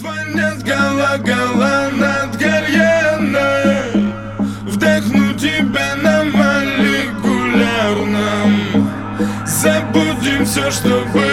Звонят гала-гала над Гальяной. Вдохну тебя на молекулярном. Забудем все, что было.